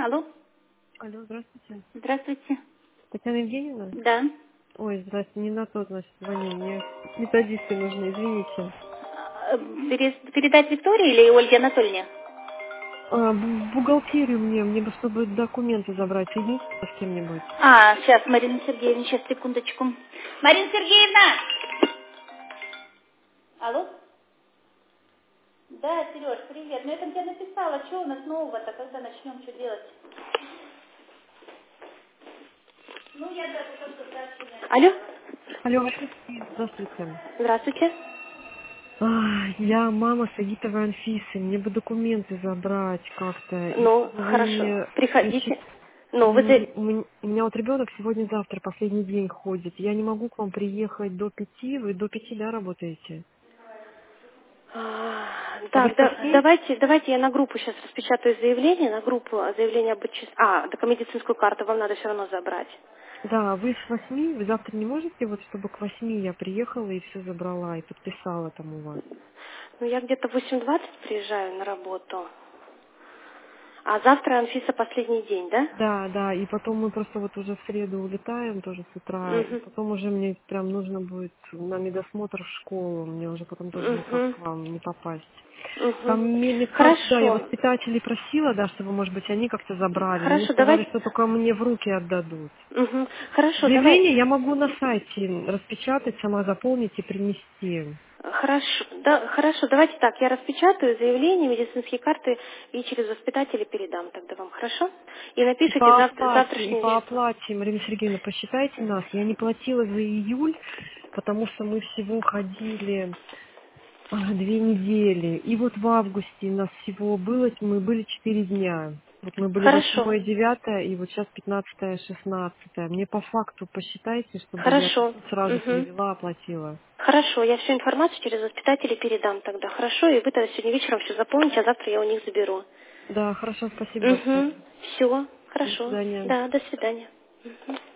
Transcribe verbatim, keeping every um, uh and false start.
Алло. Алло, здравствуйте. Здравствуйте. Татьяна Евгеньевна? Да. Ой, здравствуйте, не на тот, значит, звоню. Мне методисты нужны, извините. Э, пере- Передать Виктории или Ольге Анатольевне? А, б- в бухгалтерию мне, мне бы, чтобы документы забрать, соедините с кем-нибудь. А, сейчас, Марина Сергеевна, сейчас, секундочку. Марина Сергеевна! Алло? Да, Сереж, привет. Ну, я там тебе написала, что у нас нового-то, когда начнем, что делать? Ну, я даже только сообщение. Алло? Алло, Василий, здравствуйте. Здравствуйте. А, я мама Сагитовой Анфисы, мне бы документы забрать как-то. И Ну, чтобы вы хорошо. мне, значит, Приходите. Ну, вы м- за... у меня, у меня вот ребенок сегодня-завтра, последний день ходит. Я не могу к вам приехать до пяти, вы до пяти, да, работаете? А, А вы Так, с да, восьми? давайте, давайте я на группу сейчас распечатаю заявление, на группу а, заявление об отчислении. А, так а медицинскую карту вам надо все равно забрать. Да, вы с восьми, вы завтра не можете, вот чтобы к восьми я приехала и все забрала, и подписала там у вас? Ну, я где-то в восемь двадцать приезжаю на работу. А завтра Анфиса последний день, да? Да, да, и потом мы просто вот уже в среду улетаем, тоже с утра, и Угу. потом уже мне прям нужно будет на медосмотр в школу, мне уже потом тоже никак Угу. к вам не попасть. Угу. Там ме- медкарту, да, я Хорошо. воспитателей просила, да, чтобы, может быть, они как-то забрали, но они Хорошо, сказали, давайте. что только мне в руки отдадут. Угу. Хорошо, давай. Заявление я могу на сайте распечатать, сама заполнить и принести. Хорошо, да, хорошо, давайте так, я распечатаю заявление, медицинские карты и через воспитателя передам тогда вам, хорошо? И И напишите по завтра, оплате, и завтрашний по день. оплате, Марина Сергеевна, посчитайте нас. Я не платила за июль, потому что мы всего ходили а, две недели. И вот в августе у нас всего было, мы были четыре дня. Вот мы были Хорошо, восьмое, девятое, и вот сейчас пятнадцатое, шестнадцатое. Мне по факту посчитайте, чтобы я хорошо, сразу угу. перевела, оплатила. Хорошо, я всю информацию через воспитателя передам тогда, хорошо? И вы тогда сегодня вечером все заполните, а завтра я у них заберу. Да, хорошо, спасибо Угу, большое. все, До хорошо, свидания. да, до свидания. Мгм.